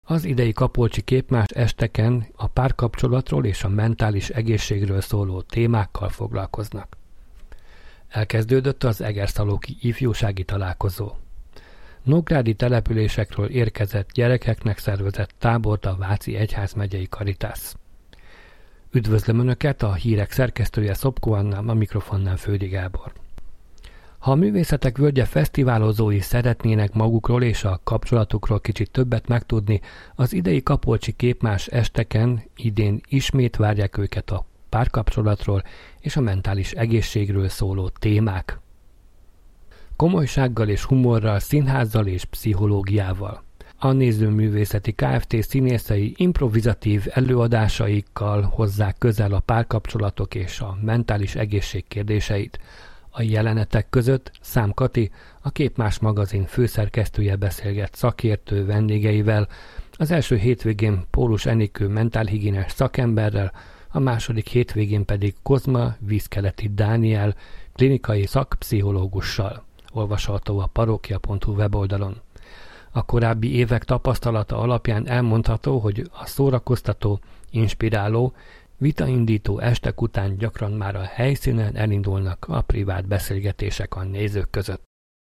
Az idei Kapolcsi Képmás esteken a párkapcsolatról és a mentális egészségről szóló témákkal foglalkoznak. Elkezdődött az egerszalóki ifjúsági találkozó. Nógrádi településekről érkezett gyerekeknek szervezett tábort a Váci Egyházmegyei Caritas. Üdvözlöm Önöket, a hírek szerkesztője Szopko Anna, a mikrofonnál Földi Gábor. Ha a Művészetek Völgye fesztiválozói szeretnének magukról és a kapcsolatukról kicsit többet megtudni, az idei Kapolcsi Képmás esteken idén ismét várják őket a párkapcsolatról és a mentális egészségről szóló témák. Komolysággal és humorral, színházzal és pszichológiával. A Nézőművészeti Kft. Színészei improvizatív előadásaikkal hozzák közel a párkapcsolatok és a mentális egészség kérdéseit. A jelenetek között Szám Kati, a Képmás magazin főszerkesztője beszélget szakértő vendégeivel, az első hétvégén Pólus Enikő mentálhigiénes szakemberrel, a második hétvégén pedig Kozma Vízkeleti Dániel klinikai szakpszichológussal. Olvasható a parókia.hu weboldalon. A korábbi évek tapasztalata alapján elmondható, hogy a szórakoztató, inspiráló, vitaindító estek után gyakran már a helyszínen elindulnak a privát beszélgetések a nézők között.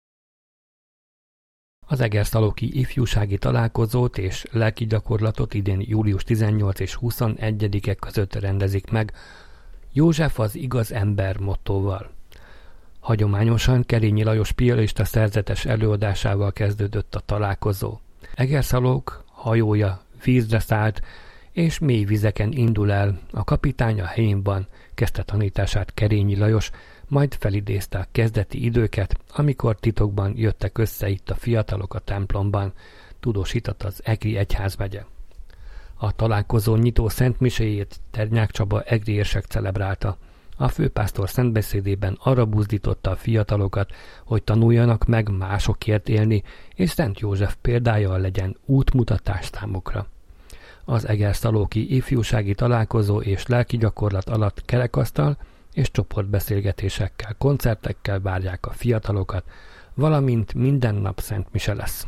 Az egerszalóki ifjúsági találkozót és lelki gyakorlatot idén július 18 és 21-e között rendezik meg József az igaz ember mottóval. Hagyományosan Kerényi Lajos pianista szerzetes előadásával kezdődött a találkozó. Egerszalók hajója vízre szállt, és mély vizeken indul el, a kapitány a helyén van, kezdte tanítását Kerényi Lajos, majd felidézte a kezdeti időket, amikor titokban jöttek össze itt a fiatalok a templomban, tudósított az Egri Egyházmegye. A találkozó nyitó szentmiséjét Ternyák Csaba egri érsek celebrálta. A főpásztor szentbeszédében arra buzdította a fiatalokat, hogy tanuljanak meg másokért élni, és Szent József példája legyen útmutatás számukra. Az egerszalóki ifjúsági találkozó és lelki gyakorlat alatt kerekasztal és csoportbeszélgetésekkel, koncertekkel várják a fiatalokat, valamint minden nap szentmise lesz.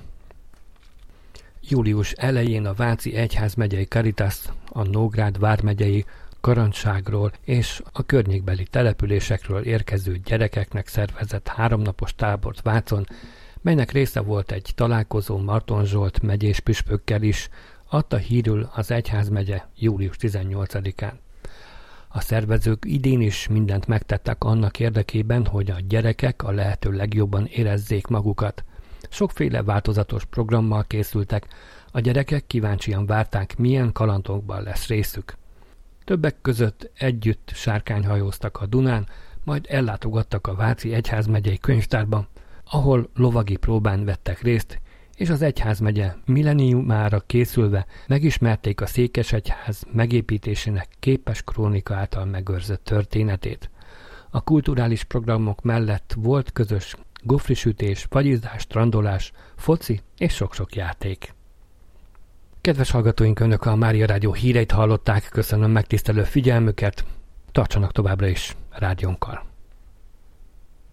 Július elején a Váci Egyházmegyei Caritas, a Nógrád vármegyei Karancságról és a környékbeli településekről érkező gyerekeknek szervezett 3 napos tábort Vácon, melynek része volt egy találkozó Marton Zsolt megyés püspökkel is, adta hírül az Egyházmegye július 18-án. A szervezők idén is mindent megtettek annak érdekében, hogy a gyerekek a lehető legjobban érezzék magukat. Sokféle változatos programmal készültek, a gyerekek kíváncsian várták, milyen kalandokban lesz részük. Többek között együtt sárkányhajóztak a Dunán, majd ellátogattak a Váci Egyházmegyei Könyvtárba, ahol lovagi próbán vettek részt, és az egyházmegye milleniumára készülve megismerték a Székesegyház megépítésének képes krónika által megőrzött történetét. A kulturális programok mellett volt közös gofrisütés, fagyizás, strandolás, foci és sok-sok játék. Kedves hallgatóink, Önök a Mária Rádió híreit hallották, köszönöm megtisztelő figyelmüket, tartsanak továbbra is rádiónkkal.